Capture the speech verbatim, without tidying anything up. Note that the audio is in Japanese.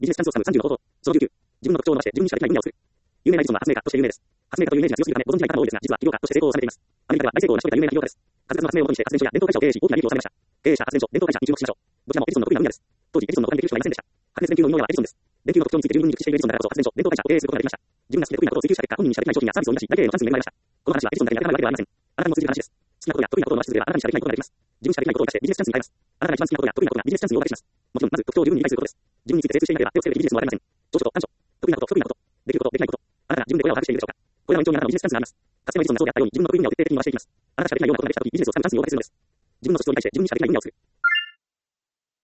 ビジネスチャンスをつかむさんじゅうの方法。そのきゅうきゅう。自分の特徴を伸ばして自分にしかできない分野を作る。有名なエジソンは発明家として有名です。発明家というイメージが強すぎるためご存知ない方も多いですが、実は起業家として成功を収めています。アメリカでは大成功を成し遂げた有名な起業家です。数々の発明をもとにして発電所や電灯会社を経営し大きな利益を収めました。経営者、発電所、電灯会社に注目しましょう。どちらもエジソンの得意な分野です。当時エジソンの他にできる人はいませんでした。発熱電球の生みの親はエジソンです。電球の特徴について十分に熟知しているエジソンだからこそ発電所、電灯会社を経営することができました。自分が好きで得意なことを追求した結果、本人にしかできない商品やサービスを生み出し、大経営のチャンスに恵まれました。この話はエジソンだけに当てはまるわけではありません。あなたにも通じる話です。好きなことや得意なことを伸ばし続ければあなたにしかできないことができます。自分にしかできないことを生かしてビジネスチャンスに変えます。あなたが一番好きなことや得意なことがビジネスチャンスに大化けします。もちろん、まず特徴を十分に理解することです。自分について精通していなければ手をつけるべきビジネスもわかりません。長所と短所。得意なこと、不得意なこと。できること、できないこと。あなたが自分で親を把握しているでしょうか。これらの一丁にあなたのビジネスチャンスがあります。かつてのエジソンがそうであったように自分の得意分野を徹底的に伸ばしていきます。あなたしかできないようなことができたときビジネスを散々に大化けしたときいいです。自分の素質を理解して自分にしかできない分野を作る。